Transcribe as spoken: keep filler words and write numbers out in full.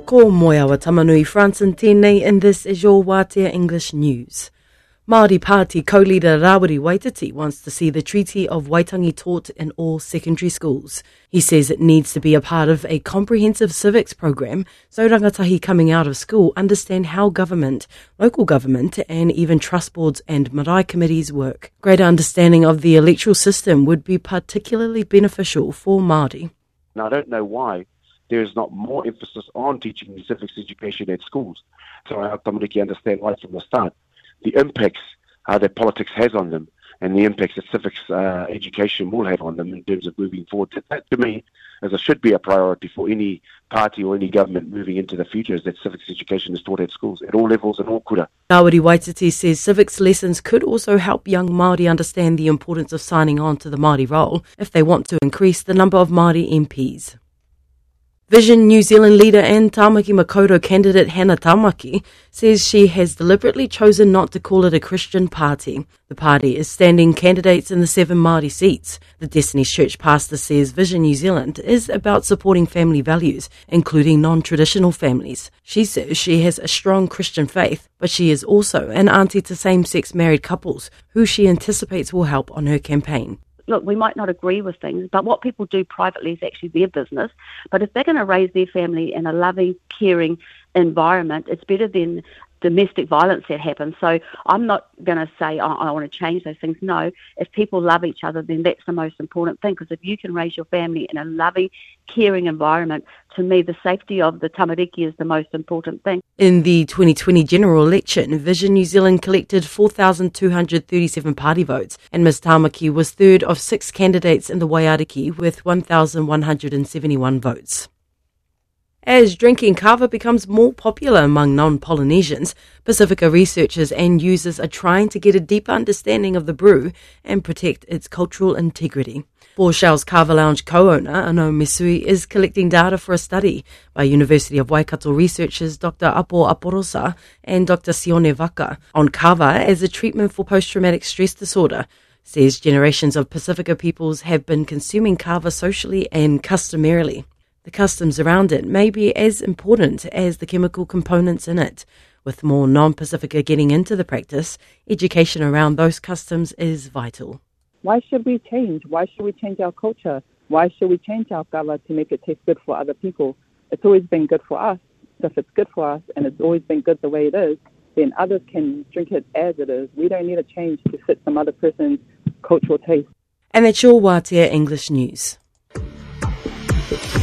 Ko Moeawa Tamanui Franson tēnei, and this is your Wātea English News. Māori Party co-leader Rawiri Waititi wants to see the Treaty of Waitangi taught in all secondary schools. He says it needs to be a part of a comprehensive civics program so rangatahi coming out of school understand how government, local government and even trust boards and marae committees work. Greater understanding of the electoral system would be particularly beneficial for Māori. Now, I don't know why there is not more emphasis on teaching civics education at schools. So our tamariki understand right from the start the impacts uh, that politics has on them and the impacts that civics uh, education will have on them in terms of moving forward. That, to me, as it should be a priority for any party or any government moving into the future, is that civics education is taught at schools at all levels and all kura. Rawiri Waititi says civics lessons could also help young Māori understand the importance of signing on to the Māori role if they want to increase the number of Māori M Ps. Vision New Zealand leader and Tāmaki Makaurau candidate Hannah Tāmaki says she has deliberately chosen not to call it a Christian party. The party is standing candidates in the seven Māori seats. The Destiny's Church pastor says Vision New Zealand is about supporting family values, including non-traditional families. She says she has a strong Christian faith, but she is also an auntie to same-sex married couples, who she anticipates will help on her campaign. Look, we might not agree with things, but what people do privately is actually their business. But if they're going to raise their family in a loving, caring environment, it's better than domestic violence that happens. So I'm not going to say, oh, I want to change those things. No, if people love each other, then that's the most important thing, because if you can raise your family in a loving, caring environment, to me, the safety of the tamariki is the most important thing. In the twenty twenty general election, Vision New Zealand collected four thousand two hundred thirty-seven party votes, and Miz Tāmaki was third of six candidates in the Waiariki with one thousand one hundred seventy-one votes. As drinking kava becomes more popular among non-Polynesians, Pacifica researchers and users are trying to get a deeper understanding of the brew and protect its cultural integrity. Four Shells Kava Lounge co-owner Ano Mesui is collecting data for a study by University of Waikato researchers Doctor Apo Aporosa and Doctor Sione Vaka on kava as a treatment for post-traumatic stress disorder. Says generations of Pacifica peoples have been consuming kava socially and customarily. The customs around it may be as important as the chemical components in it. With more non-Pacifica getting into the practice, education around those customs is vital. Why should we change? Why should we change our culture? Why should we change our kava to make it taste good for other people? It's always been good for us. If it's good for us and it's always been good the way it is, then others can drink it as it is. We don't need a change to fit some other person's cultural taste. And that's your Wātea English News.